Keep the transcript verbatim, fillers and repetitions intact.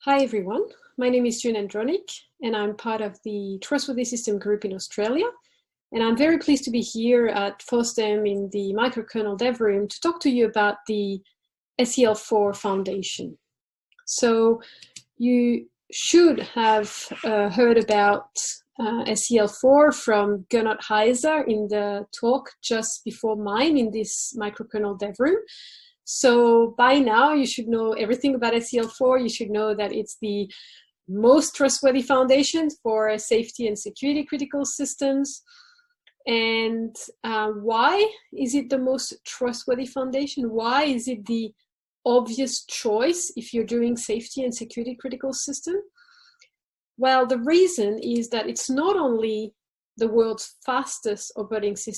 Hi everyone, my name is June Andronic and I'm part of the Trustworthy System Group in Australia. And I'm very pleased to be here at FOSDEM in the microkernel dev room to talk to you about the S E L four Foundation. So you should have uh, heard about uh, S E L four from Gernot Heiser in the talk just before mine in this microkernel dev room. So by now you should know everything about S E L four. You should know that it's the most trustworthy foundation for safety and security critical systems. And uh, why is it the most trustworthy foundation? Why is it the obvious choice if you're doing safety and security critical system? Well, the reason is that it's not only the world's fastest operating system,